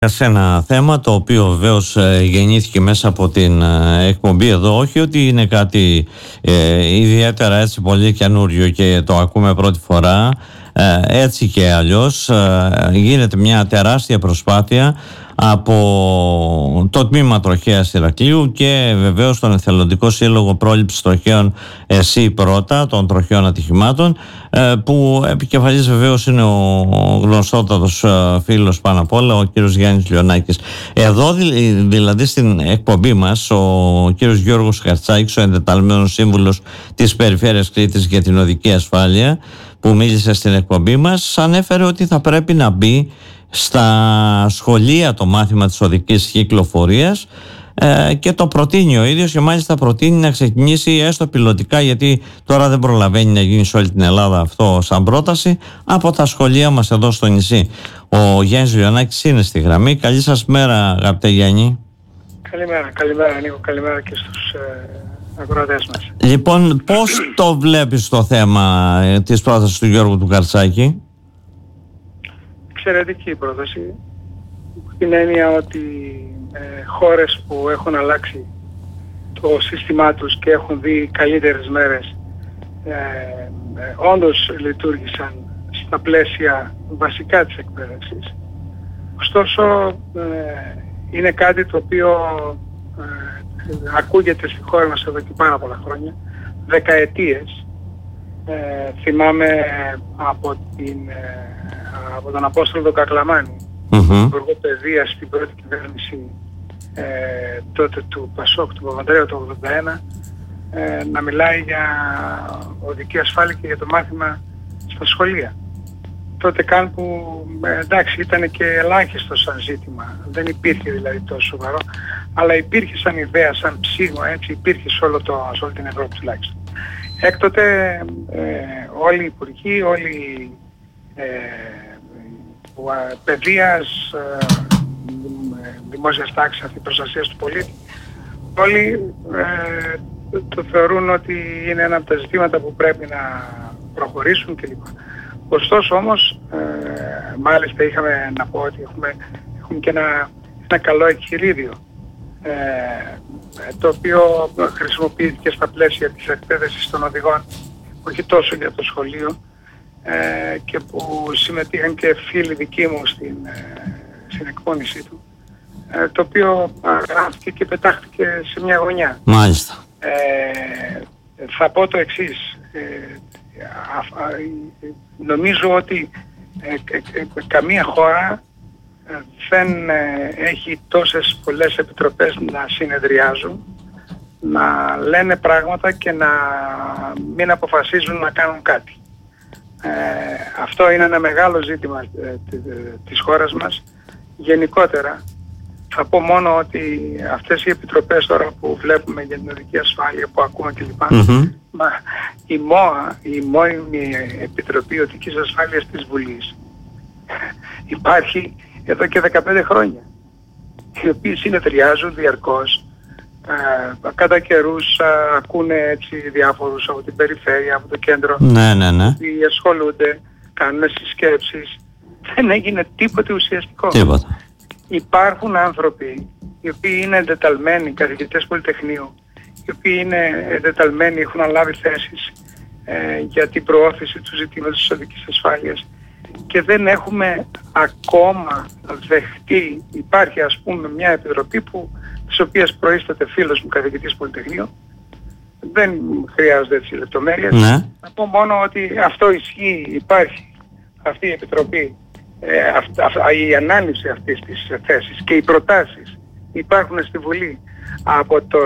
Σε ένα θέμα το οποίο βεβαίως γεννήθηκε μέσα από την εκπομπή εδώ, όχι ότι είναι κάτι ιδιαίτερα έτσι πολύ καινούριο και το ακούμε πρώτη φορά, έτσι και αλλιώς γίνεται μια τεράστια προσπάθεια από το Τμήμα Τροχέας Ηρακλείου και βεβαίως τον Εθελοντικό Σύλλογο Πρόληψης Τροχαίων ΕΣΥ πρώτα, των τροχαίων ατυχημάτων, που επικεφαλής βεβαίως είναι ο γνωστότατος φίλος πάνω απ' όλα, ο κύριος Γιάννης Λιονάκης. Εδώ δηλαδή στην εκπομπή μας ο κύριος Γιώργος Χαρτσάκης, ο εντεταλμένος σύμβουλος της Περιφέρειας Κρήτης για την οδική ασφάλεια, που μίλησε στην εκπομπή μας, ανέφερε ότι θα πρέπει να μπει στα σχολεία το μάθημα της οδικής κυκλοφορίας και το προτείνει ο ίδιος, και μάλιστα προτείνει να ξεκινήσει έστω πιλωτικά, γιατί τώρα δεν προλαβαίνει να γίνει σε όλη την Ελλάδα αυτό σαν πρόταση, από τα σχολεία μας εδώ στο νησί. Ο Γιάννης Λιονάκης είναι στη γραμμή. Καλή σας μέρα, αγαπητέ Γιάννη. Καλημέρα Νίκο, καλημέρα και στους ακροατές μας. Λοιπόν, πώς το βλέπεις το θέμα της πρότασης του Γιώργου του Καρτσάκη? Εξαιρετική πρόταση, την έννοια ότι χώρες που έχουν αλλάξει το σύστημά τους και έχουν δει καλύτερες μέρες όντως λειτουργήσαν στα πλαίσια βασικά της εκπαίδευσης. Ωστόσο είναι κάτι το οποίο ακούγεται στη χώρα μας εδώ και πάρα πολλά χρόνια, δεκαετίες. Θυμάμαι από τον Απόστολο τον Κακλαμάνη, υπουργό παιδείας στην πρώτη κυβέρνηση τότε του Πασόκ, του Παπανδρέου το 1981, να μιλάει για οδική ασφάλεια και για το μάθημα στα σχολεία. Τότε καν που εντάξει ήταν και ελάχιστο σαν ζήτημα, δεν υπήρχε δηλαδή τόσο σοβαρό, αλλά υπήρχε σαν ιδέα, σαν ψήγμα, έτσι υπήρχε σε όλη την Ευρώπη τουλάχιστον. Έκτοτε όλοι οι υπουργοί, όλοι παιδείας, δημόσιας τάξης, προστασίας του πολίτη, όλοι το θεωρούν ότι είναι ένα από τα ζητήματα που πρέπει να προχωρήσουν κλπ. Ωστόσο όμως, μάλιστα είχαμε να πω ότι έχουμε και ένα καλό εγχειρίδιο, το οποίο χρησιμοποιήθηκε στα πλαίσια της εκπαίδευσης των οδηγών, όχι τόσο για το σχολείο, και που συμμετείχαν και φίλοι δικοί μου στην εκπόνησή του, το οποίο γράφτηκε και πετάχτηκε σε μια γωνιά. Μάλιστα. Θα πω το εξής. Νομίζω ότι καμία χώρα δεν έχει τόσες πολλές επιτροπές να συνεδριάζουν, να λένε πράγματα και να μην αποφασίζουν να κάνουν κάτι. Αυτό είναι ένα μεγάλο ζήτημα της χώρας μας. Γενικότερα θα πω μόνο ότι αυτές οι επιτροπές τώρα που βλέπουμε για την οδική ασφάλεια, που ακούμε κλπ. Η ΜΟΑ, η Μόνιμη Επιτροπή Οδικής Ασφάλειας της Βουλής, υπάρχει εδώ και 15 χρόνια, οι οποίοι συνεδριάζουν διαρκώς, κατά καιρούς ακούνε έτσι διάφορους από την περιφέρεια, από το κέντρο, οι ασχολούνται, κάνουν συσκέψεις. Δεν έγινε τίποτε ουσιαστικό. Υπάρχουν άνθρωποι οι οποίοι είναι εντεταλμένοι, καθηγητές πολυτεχνείου, οι οποίοι είναι εντεταλμένοι, έχουν αναλάβει θέσεις για την προώθηση του ζητήματος της οδικής ασφάλειας, και δεν έχουμε ακόμα δεχτεί. Υπάρχει ας πούμε μια επιτροπή της οποίας προείσταται φίλος μου καθηγητής πολυτεχνείου, δεν χρειάζονται έτσι λεπτομέρειες. Να πω μόνο ότι αυτό ισχύει, υπάρχει αυτή η επιτροπή, η ανάλυση αυτής της θέσης και οι προτάσεις υπάρχουν στη Βουλή από το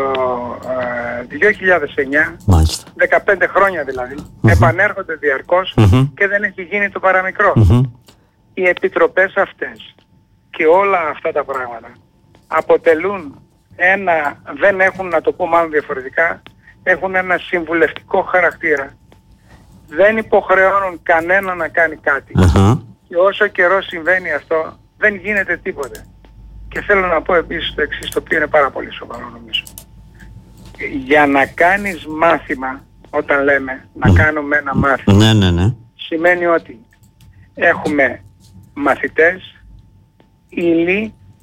2009, 15 χρόνια δηλαδή, επανέρχονται διαρκώς και δεν έχει γίνει το παραμικρό. Οι επιτροπές αυτές και όλα αυτά τα πράγματα αποτελούν δεν έχουν, να το πω μάλλον διαφορετικά, έχουν ένα συμβουλευτικό χαρακτήρα. Δεν υποχρεώνουν κανένα να κάνει κάτι. Και όσο καιρό συμβαίνει αυτό, δεν γίνεται τίποτε. Και θέλω να πω επίσης το εξής, το οποίο είναι πάρα πολύ σοβαρό νομίζω. Για να κάνεις μάθημα, όταν λέμε να κάνουμε ένα μάθημα, σημαίνει ότι έχουμε μαθητές, ύλη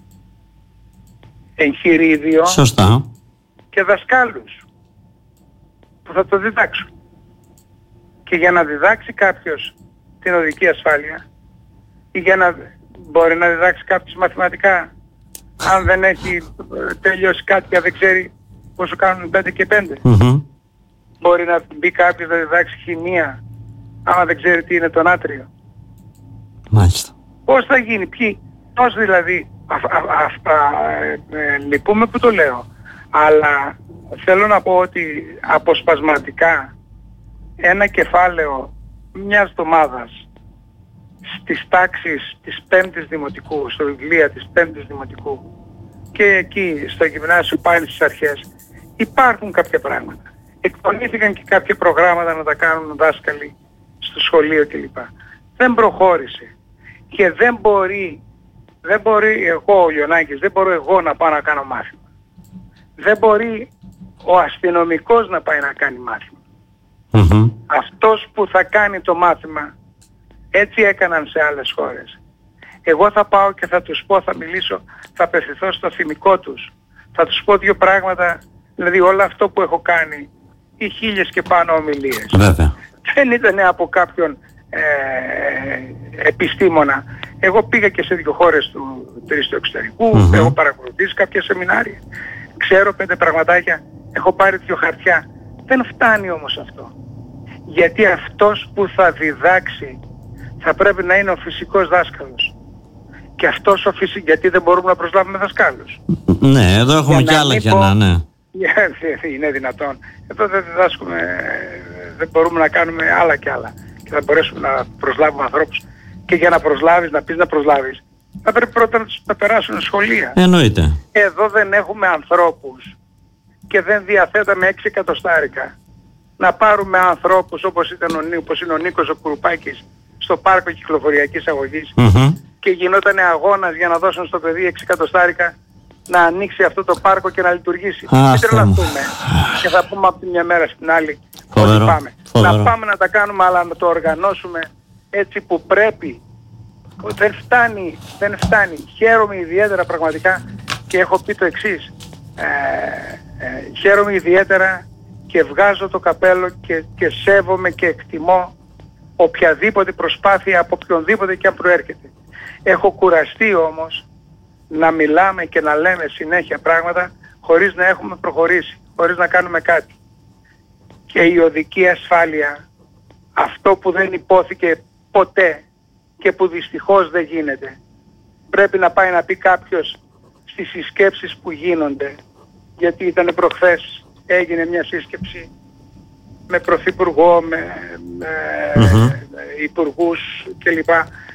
εγχειρίδιο. Σωστά. Και δασκάλους που θα το διδάξουν. Και για να διδάξει κάποιος την οδική ασφάλεια ή για να μπορεί να διδάξει κάποιος μαθηματικά, αν δεν έχει τελειώσει κάτι, δεν ξέρει πόσο κάνουν 5 και 5. Μπορεί να μπει κάποιος να διδάξει χημεία άμα δεν ξέρει τι είναι το νάτριο. Μάλιστα. Πώς θα γίνει, πώς δηλαδή, λυπούμε που το λέω, αλλά θέλω να πω ότι αποσπασματικά ένα κεφάλαιο μιας εβδομάδας στις τάξεις της 5ης Δημοτικού, στο βιβλία της 5ης Δημοτικού και εκεί στο γυμνάσιο πάλι στις αρχές, υπάρχουν κάποια πράγματα. Εκπονήθηκαν και κάποια προγράμματα να τα κάνουν δάσκαλοι στο σχολείο κλπ. Δεν προχώρησε. Και δεν μπορεί εγώ, ο Λιονάκης, δεν μπορώ εγώ να πάω να κάνω μάθημα. Δεν μπορεί ο αστυνομικός να πάει να κάνει μάθημα. Αυτός που θα κάνει το μάθημα, έτσι έκαναν σε άλλες χώρες. Εγώ θα πάω και θα τους πω, θα μιλήσω, θα απευθυνθώ στο θυμικό τους. Θα τους πω 2 πράγματα, δηλαδή όλο αυτό που έχω κάνει, οι 1000 και πάνω ομιλίες. Βέβαια. Δεν ήταν από κάποιον επιστήμονα. Εγώ πήγα και σε 2 χώρες του εξωτερικού, έχω παρακολουθήσει κάποια σεμινάρια. Ξέρω 5 πραγματάκια, έχω πάρει 2 χαρτιά. Δεν φτάνει όμως αυτό. Γιατί αυτός που θα διδάξει θα πρέπει να είναι ο φυσικός δάσκαλος. Και αυτός γιατί δεν μπορούμε να προσλάβουμε δασκάλους. Ναι, εδώ έχουμε και άλλα κενά, ναι. Είναι δυνατόν. Εδώ δεν διδάσκουμε, δεν μπορούμε να κάνουμε άλλα και άλλα. Και θα μπορέσουμε να προσλάβουμε ανθρώπους. Και για να προσλάβεις, να πεις να προσλάβεις, θα πρέπει πρώτα να περάσουν σχολεία. Εννοείται. Εδώ δεν έχουμε ανθρώπους και δεν διαθέταμε 6 εκατοστάρικα να πάρουμε ανθρώπους όπως είναι ο Νίκος ο Κουρουπάκης στο πάρκο κυκλοφοριακής αγωγής και γινόταν αγώνας για να δώσουν στο παιδί 6 εκατοστάρικα να ανοίξει αυτό το πάρκο και να λειτουργήσει. Μην τρελαθούμε και θα πούμε από τη μια μέρα στην άλλη ότι πάμε. Να πάμε να τα κάνουμε, αλλά να το οργανώσουμε έτσι που πρέπει. Δεν φτάνει. Χαίρομαι ιδιαίτερα πραγματικά και έχω πει το εξής. Χαίρομαι ιδιαίτερα και βγάζω το καπέλο και σέβομαι και εκτιμώ οποιαδήποτε προσπάθεια από οποιονδήποτε και αν προέρχεται. Έχω κουραστεί όμως να μιλάμε και να λέμε συνέχεια πράγματα χωρίς να έχουμε προχωρήσει, χωρίς να κάνουμε κάτι. Και η οδική ασφάλεια, αυτό που δεν υπόθηκε ποτέ και που δυστυχώς δεν γίνεται, πρέπει να πάει να πει κάποιος στις συσκέψεις που γίνονται, γιατί ήταν προχθές, έγινε μια σύσκεψη με πρωθυπουργό, με υπουργούς κλπ.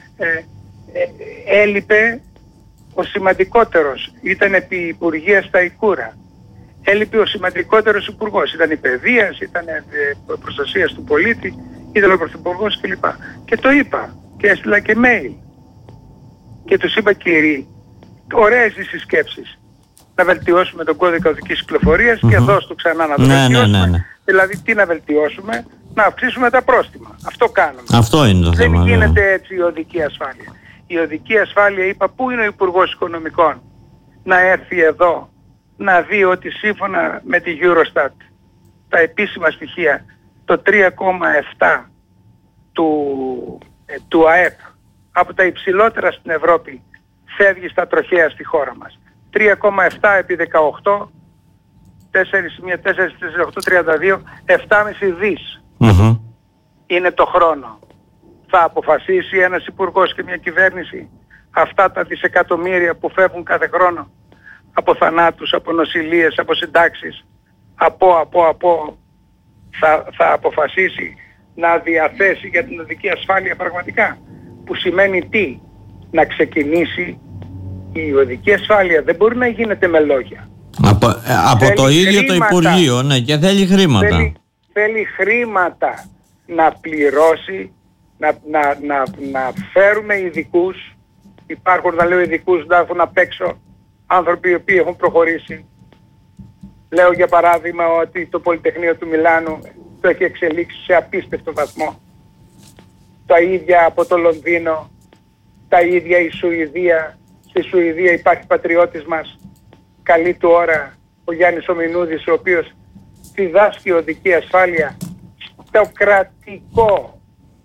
Έλειπε ο σημαντικότερος, ήταν επί Υπουργεία στα Ικούρα. Έλειπε ο σημαντικότερος υπουργός, ήταν η παιδείας, ήταν προστασίας του πολίτη, ήταν ο πρωθυπουργός κλπ. Και το είπα και έστειλα και mail. Και τους είπα, κύριοι, ωραίες οι συσκέψεις. Να βελτιώσουμε τον κώδικα οδικής κυκλοφορίας και δώσ' του ξανά να το βελτιώσουμε. Ναι. Δηλαδή τι να βελτιώσουμε, να αυξήσουμε τα πρόστιμα. Αυτό κάνουμε. Αυτό είναι το θέμα. Δεν γίνεται έτσι η οδική ασφάλεια. Η οδική ασφάλεια, είπα, πού είναι ο Υπουργός Οικονομικών να έρθει εδώ να δει ότι σύμφωνα με τη Eurostat τα επίσημα στοιχεία, το 3,7 του ΑΕΠ από τα υψηλότερα στην Ευρώπη φεύγει στα τροχαία στη χώρα μας. 3,7 επί 18, 4,832, 7,5 δις είναι το χρόνο. Θα αποφασίσει ένας υπουργός και μια κυβέρνηση αυτά τα δισεκατομμύρια που φεύγουν κάθε χρόνο από θανάτους, από νοσηλείες, από συντάξεις, θα αποφασίσει να διαθέσει για την οδική ασφάλεια πραγματικά, που σημαίνει τι? Να ξεκινήσει η οδική ασφάλεια. Δεν μπορεί να γίνεται με λόγια. Από το ίδιο χρήματα, το Υπουργείο, ναι, και θέλει χρήματα. Θέλει χρήματα να πληρώσει, να φέρουμε ειδικούς. Υπάρχουν, να λέω ειδικούς, να έχουν απ' έξω άνθρωποι οι οποίοι έχουν προχωρήσει. Λέω για παράδειγμα ότι το Πολυτεχνείο του Μιλάνου το έχει εξελίξει σε απίστευτο βαθμό. Τα ίδια από το Λονδίνο, τα ίδια η Σουηδία. Στη Σουηδία υπάρχει πατριώτης μας, καλή του ώρα ο Γιάννης Ομινούδης, ο οποίος διδάσκει οδική ασφάλεια στο κρατικό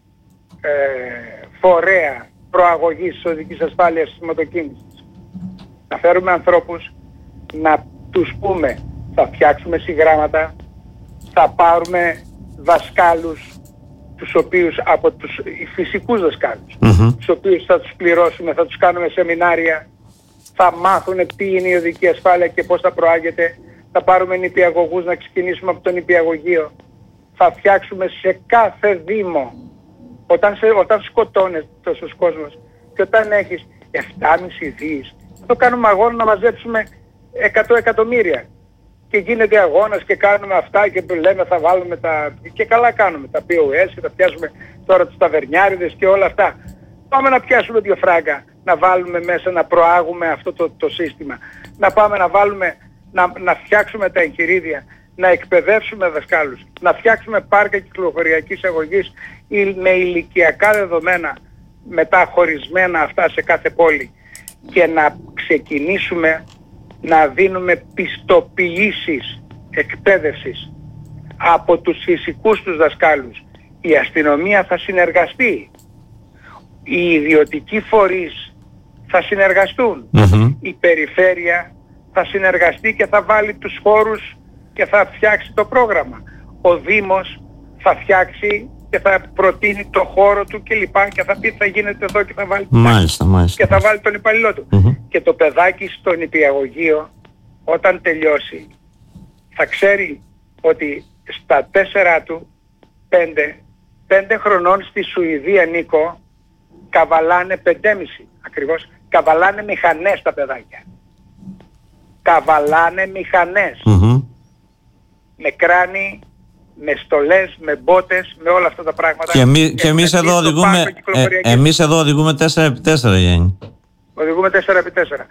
φορέα προαγωγής της οδικής ασφάλειας της μοτοκίνησης. Να φέρουμε ανθρώπους, να τους πούμε θα φτιάξουμε συγγράμματα, θα πάρουμε δασκάλους, τους οποίους από τους φυσικούς δασκάλους, τους οποίους θα τους πληρώσουμε, θα τους κάνουμε σεμινάρια, θα μάθουν τι είναι η οδική ασφάλεια και πώς θα προάγεται, θα πάρουμε νηπιαγωγούς να ξεκινήσουμε από το νηπιαγωγείο, θα φτιάξουμε σε κάθε δήμο, όταν σκοτώνεται τόσος κόσμος και όταν έχεις 7,5 δις, θα το κάνουμε αγώνα να μαζέψουμε 100 εκατομμύρια. Και γίνεται αγώνας και κάνουμε αυτά και λέμε θα βάλουμε τα... και καλά κάνουμε τα POS και θα πιάσουμε τώρα τους ταβερνιάριδες και όλα αυτά. Πάμε να πιάσουμε 2 φράγκα, να βάλουμε μέσα, να προάγουμε αυτό το σύστημα. Να πάμε να βάλουμε, να φτιάξουμε τα εγχειρίδια, να εκπαιδεύσουμε δασκάλους, να φτιάξουμε πάρκα κυκλοφοριακής αγωγής με ηλικιακά δεδομένα, μετά χωρισμένα αυτά σε κάθε πόλη, και να ξεκινήσουμε να δίνουμε πιστοποιήσεις εκπαίδευσης από τους φυσικούς τους δασκάλους. Η αστυνομία θα συνεργαστεί, οι ιδιωτικοί φορείς θα συνεργαστούν, η περιφέρεια θα συνεργαστεί και θα βάλει τους χώρους και θα φτιάξει το πρόγραμμα. Ο Δήμος θα φτιάξει και θα προτείνει το χώρο του και λοιπά και θα πει θα γίνεται εδώ και θα βάλει, και θα βάλει τον υπαλληλό του. Και το παιδάκι στο νηπιαγωγείο όταν τελειώσει θα ξέρει ότι στα 4 του 5 χρονών στη Σουηδία, Νίκο, καβαλάνε 5,5 ακριβώς, καβαλάνε μηχανές τα παιδάκια. Καβαλάνε μηχανές. Με κράνη, με στολές, με μπότες, με όλα αυτά τα πράγματα. Και εμείς εδώ οδηγούμε 4x4, Γιάννη. Οδηγούμε 4x4.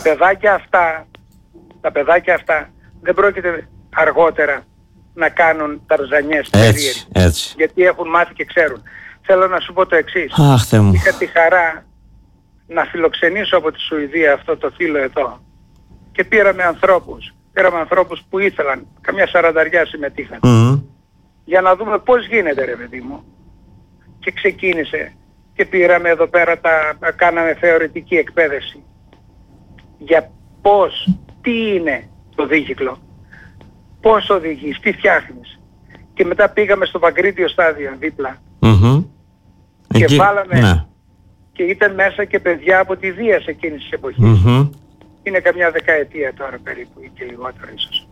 Τα παιδάκια αυτά δεν πρόκειται αργότερα να κάνουν ταρζανιές περίεργες. Γιατί έχουν μάθει και ξέρουν. Θέλω να σου πω το εξής. Είχα τη χαρά να φιλοξενήσω από τη Σουηδία αυτό το θύλο εδώ. Και πήραμε ανθρώπους που ήθελαν, καμιά 40 συμμετείχαν. Για να δούμε πώς γίνεται, ρε παιδί μου. Και ξεκίνησε και πήραμε εδώ πέρα, κάναμε θεωρητική εκπαίδευση για τι είναι το δίκυκλο, πώς οδηγείς, τι φτιάχνεις. Και μετά πήγαμε στο Παγκρίτιο στάδιο δίπλα και βάλαμε και ήταν μέσα και παιδιά από τη Δίας εκείνης της εποχής. Είναι καμιά δεκαετία τώρα περίπου ή και λιγότερο ίσως.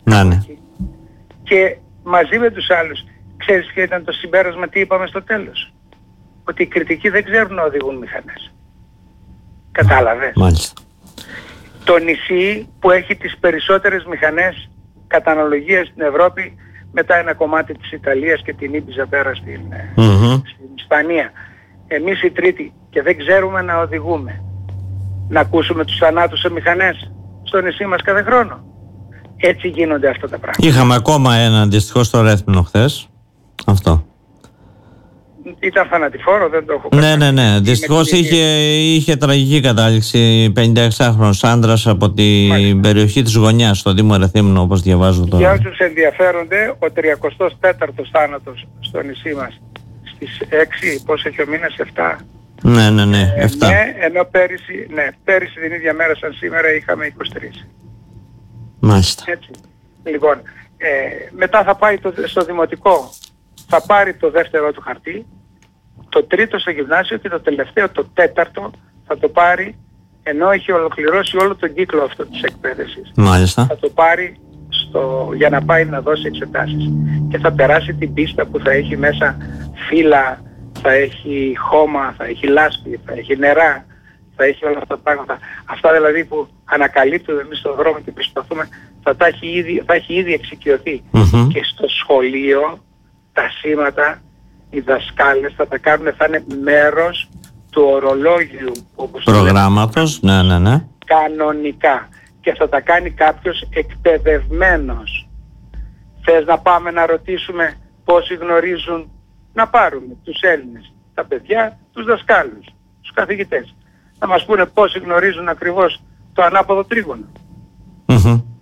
Και μαζί με τους άλλους, ξέρεις ποιο ήταν το συμπέρασμα, τι είπαμε στο τέλος? Ότι οι κριτικοί δεν ξέρουν να οδηγούν μηχανές. Κατάλαβες? Μάλιστα. Το νησί που έχει τις περισσότερες μηχανές κατά αναλογία στην Ευρώπη, μετά ένα κομμάτι της Ιταλίας και την Ήπιζα πέρα στην Ισπανία. Εμείς οι τρίτοι και δεν ξέρουμε να οδηγούμε. Να ακούσουμε τους θανάτους σε μηχανές στο νησί μας κάθε χρόνο. Έτσι γίνονται αυτά τα πράγματα. Είχαμε ακόμα ένα αντιστοιχό στο Ρέθμινο χθες. Αυτό. Ήταν θανατηφόρο, δεν το έχω κάνει. Ναι. Δυστυχώς είχε τραγική κατάληξη 56χρονος άντρας από την περιοχή της Γωνιάς, στο Δήμο Ρεθύμνο, όπως διαβάζω τώρα. Για όσους ενδιαφέρονται, ο 34ος θάνατος στο νησί μας στις 6, πώς έχει ο μήνας, 7. Ναι, 7. Ενώ πέρυσι την ίδια μέρα σαν σήμερα είχαμε 23. Μάλιστα. Έτσι. Λοιπόν, μετά θα πάει στο δημοτικό, θα πάρει το δεύτερο του χαρτί, το τρίτο στο γυμνάσιο και το τελευταίο, το τέταρτο, θα το πάρει, ενώ έχει ολοκληρώσει όλο τον κύκλο αυτό της εκπαίδευσης. Μάλιστα. Θα το πάρει για να πάει να δώσει εξετάσεις. Και θα περάσει την πίστα που θα έχει μέσα φύλλα, θα έχει χώμα, θα έχει λάσπη, θα έχει νερά, θα έχει όλα αυτά τα πράγματα. Αυτά δηλαδή που ανακαλύπτουμε εμείς στον δρόμο και προσπαθούμε, θα έχει ήδη εξοικειωθεί. Και στο σχολείο τα σήματα, οι δασκάλες θα τα κάνουν, θα είναι μέρος του ορολόγιου προγράμματος, ναι. Κανονικά. Και θα τα κάνει κάποιος εκπαιδευμένος. Θες να πάμε να ρωτήσουμε πόσοι γνωρίζουν, να πάρουμε τους Έλληνες, τα παιδιά, τους δασκάλους, τους καθηγητές. Να μας πούνε πόσοι γνωρίζουν ακριβώς το ανάποδο τρίγωνο.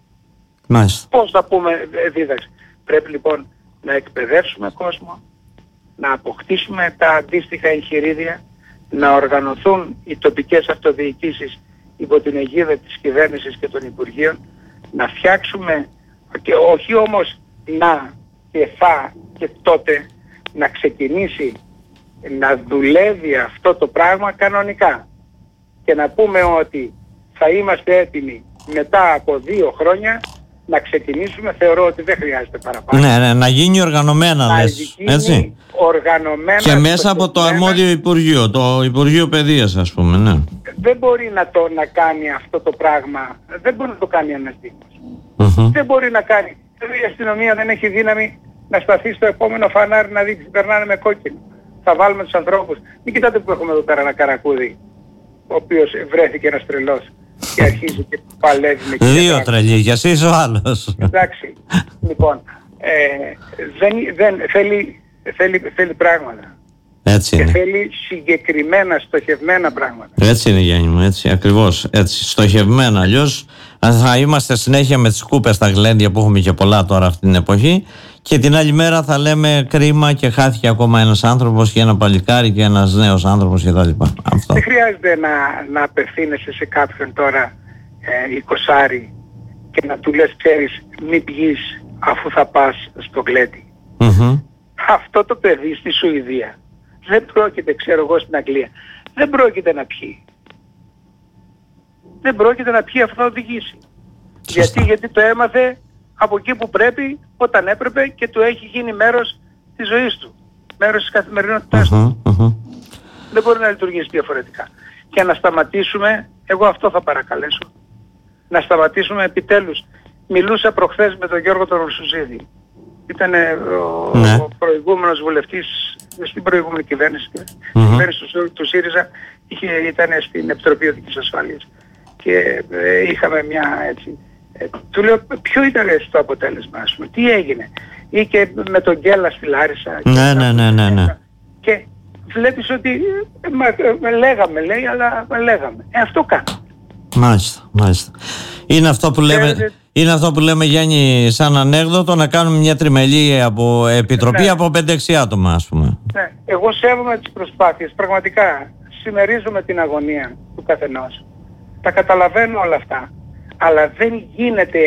Μάλιστα. Πώς θα πούμε δίδαξη? Πρέπει λοιπόν να εκπαιδεύσουμε κόσμο, να αποκτήσουμε τα αντίστοιχα εγχειρίδια, να οργανωθούν οι τοπικές αυτοδιοικήσεις υπό την αιγίδα της κυβέρνησης και των Υπουργείων, να φτιάξουμε, και όχι όμως να και θα και τότε, να ξεκινήσει να δουλεύει αυτό το πράγμα κανονικά και να πούμε ότι θα είμαστε έτοιμοι μετά από 2 χρόνια να ξεκινήσουμε. Θεωρώ ότι δεν χρειάζεται παραπάνω. Ναι, να γίνει οργανωμένα, λες, έτσι. Οργανωμένα και μέσα από το αρμόδιο Υπουργείο, το Υπουργείο Παιδείας, ας πούμε, ναι. Δεν μπορεί να κάνει αυτό το πράγμα, δεν μπορεί να το κάνει ένας Δήμος. Δεν μπορεί να κάνει. Η αστυνομία δεν έχει δύναμη να σταθεί στο επόμενο φανάρι να δείξει περνάνε με κόκκινο. Θα βάλουμε τους ανθρώπους. Μην κοιτάτε που έχουμε εδώ πέρα ένα καρακούδι, ο οποίος βρέθηκε ένας τρελός και αρχίζει και παλεύει με κοινωνία. 2 τρελοί, και εσύ ο άλλος. Εντάξει. Λοιπόν, θέλει πράγματα. Έτσι είναι. Και θέλει συγκεκριμένα, στοχευμένα πράγματα. Έτσι είναι, Γιάννη μου, έτσι ακριβώς. Έτσι, στοχευμένα. Αλλιώς θα είμαστε συνέχεια με τις κούπες στα γλέντια που έχουμε και πολλά τώρα αυτή την εποχή, και την άλλη μέρα θα λέμε κρίμα και χάθηκε ακόμα ένας άνθρωπος και ένα παλικάρι και ένας νέος άνθρωπος κτλ. Δεν χρειάζεται να απευθύνεσαι σε κάποιον τώρα 20 και να του λες, ξέρεις, μη πηγείς αφού θα πας στο γλέντι. Αυτό το παιδί στη Σουηδία δεν πρόκειται, ξέρω εγώ στην Αγγλία, δεν πρόκειται να πιει. Δεν πρόκειται να πιει, αυτό θα οδηγήσει. Γιατί το έμαθε από εκεί που πρέπει, όταν έπρεπε, και του έχει γίνει μέρος της ζωής του. Μέρος της καθημερινότητάς του. Δεν μπορεί να λειτουργήσει διαφορετικά. Και να σταματήσουμε, εγώ αυτό θα παρακαλέσω, να σταματήσουμε επιτέλους. Μιλούσα προχθές με τον Γιώργο τον Ρουσουζίδη. Ήταν ο προηγούμενος βουλευτής στην προηγούμενη κυβέρνηση. Η κυβέρνηση του ΣΥΡΙΖΑ ήταν στην Επιτροπή Οδικής Ασφάλειας. Και είχαμε μια έτσι. Του λέω, ποιο ήταν το αποτέλεσμα, ας πούμε, τι έγινε? Ή και με τον Γκέλα στη Λάρισα. Ναι. Και βλέπεις ότι λέγαμε, λέει, αλλά λέγαμε. Αυτό κάνω. Μάλιστα. Είναι αυτό που λέμε, Γιάννη, σαν ανέκδοτο, να κάνουμε μια τριμελή από επιτροπή από 5-6 άτομα, ας πούμε. Ναι. Εγώ σέβομαι τις προσπάθειες, πραγματικά. Συμμερίζομαι την αγωνία του καθενός. Τα καταλαβαίνω όλα αυτά. Αλλά δεν γίνεται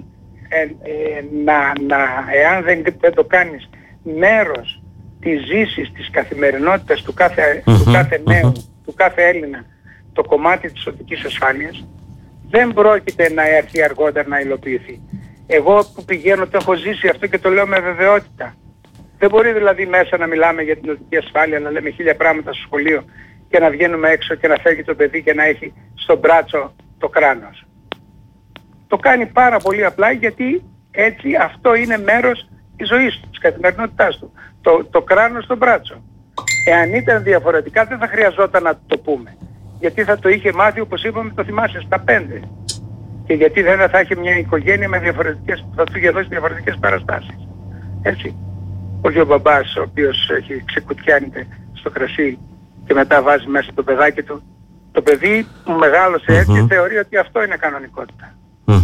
εάν δεν το κάνεις μέρος της ζήσης, της καθημερινότητας του κάθε νέου, του κάθε Έλληνα, το κομμάτι της οδικής ασφάλειας, δεν πρόκειται να έρθει αργότερα να υλοποιηθεί. Εγώ που πηγαίνω το έχω ζήσει αυτό και το λέω με βεβαιότητα. Δεν μπορεί δηλαδή μέσα να μιλάμε για την οδική ασφάλεια, να λέμε 1000 πράγματα στο σχολείο και να βγαίνουμε έξω και να φεύγει το παιδί και να έχει στο μπράτσο το κράνος. Το κάνει πάρα πολύ απλά, γιατί έτσι αυτό είναι μέρος της ζωής του, της καθημερινότητάς του. Το κράνος στο μπράτσο. Εάν ήταν διαφορετικά δεν θα χρειαζόταν να το πούμε. Γιατί θα το είχε μάθει, όπως είπαμε, το θυμάσαι, στα 5. Και γιατί δεν θα είχε μια οικογένεια με διαφορετικές, θα του είχε δώσει διαφορετικές παραστάσεις. Έτσι. Όχι ο μπαμπάς, ο οποίος έχει ξεκουτιάνεται στο κρασί και μετά βάζει μέσα το παιδάκι του. Το παιδί που μεγάλωσε έτσι θεωρεί ότι αυτό είναι κανονικότητα.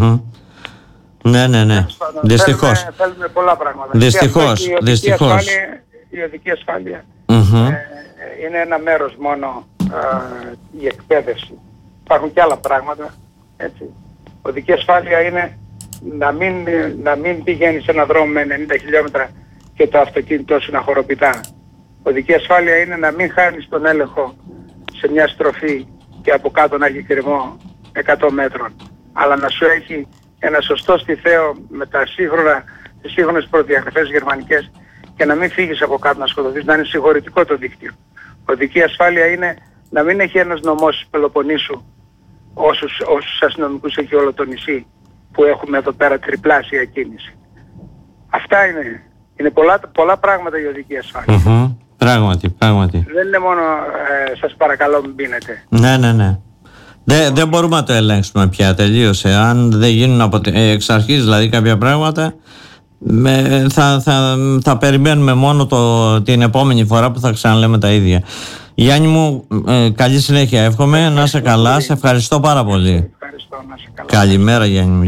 Ναι. Δυστυχώς. Θέλουμε πολλά πράγματα. Δυστυχώς. Η οδική ασφάλεια είναι ένα μέρος μόνο, η εκπαίδευση. Υπάρχουν και άλλα πράγματα. Έτσι. Οδική ασφάλεια είναι να μην πηγαίνεις σε έναν δρόμο με 90 χιλιόμετρα και το αυτοκίνητό σου να χοροπηδά. Οδική ασφάλεια είναι να μην χάνεις τον έλεγχο σε μια στροφή και από κάτω να έχει κρυμμό 100 μέτρων, αλλά να σου έχει ένα σωστό στιθαίο με τις σύγχρονες προδιαγραφές γερμανικές και να μην φύγεις από κάτω να σκοτωθείς, να είναι συγχωρητικό το δίκτυο. Οδική ασφάλεια είναι να μην έχει ένας νομός Πελοποννήσου όσους αστυνομικούς έχει όλο το νησί, που έχουμε εδώ πέρα τριπλάσια κίνηση. Αυτά είναι. Είναι πολλά πράγματα η οδική ασφάλεια. Πράγματι. Δεν είναι μόνο σας παρακαλώ μην πίνετε. Ναι. Δεν μπορούμε να το ελέγξουμε πια, τελείωσε. Αν δεν γίνουν εξ αρχής δηλαδή κάποια πράγματα, θα περιμένουμε μόνο την επόμενη φορά που θα ξαναλέμε τα ίδια. Γιάννη μου, καλή συνέχεια εύχομαι, να είσαι καλά, σε ευχαριστώ πάρα πολύ. Ευχαριστώ, να είσαι καλά. Καλημέρα, Γιάννη μου.